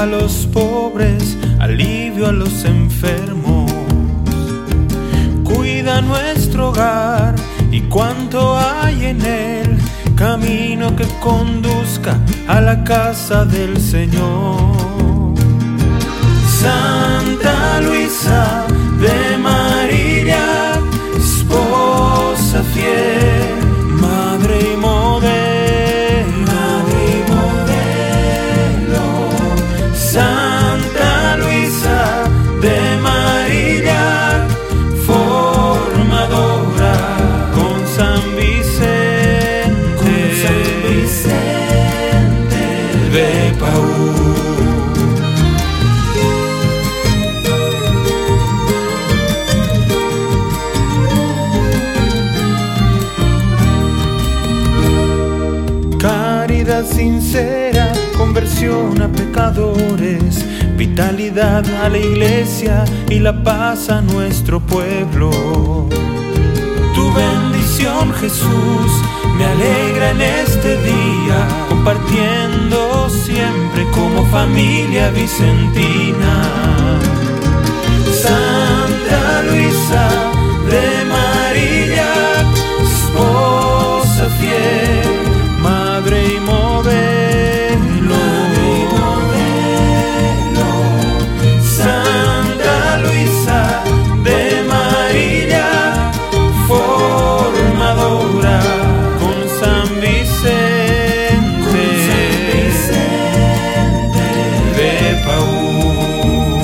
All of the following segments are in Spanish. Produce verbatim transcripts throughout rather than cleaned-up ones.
a los pobres, alivio a los enfermos. Cuida nuestro hogar y cuanto hay en él, camino que conduzca a la casa del Señor. Santa Luisa de Marillac, esposa fiel, madre y modelo, madre y modelo. Santa Luisa de Marillac, formadora con San Vicente, con San Vicente de Paúl. Caridad sincera, conversión a pecadores, vitalidad a la iglesia y la paz a nuestro pueblo. Tu bendición, Jesús, me alegra en este día, compartiendo siempre como familia vicentina. Santa Luisa de Marillac, esposa fiel, madre y modelo, madre y modelo. Santa Luisa de Marillac, formadora con San Vicente, con San Vicente de Paúl.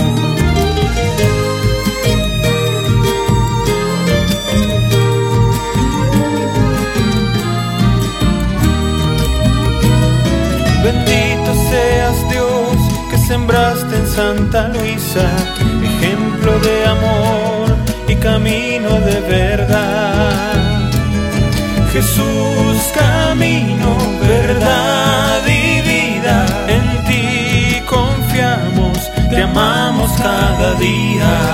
Bendito seas, Dios, que sembraste en Santa Luisa ejemplo de amor y camino de verdad. Jesús, camino, verdad y vida, en ti confiamos, te amamos cada día.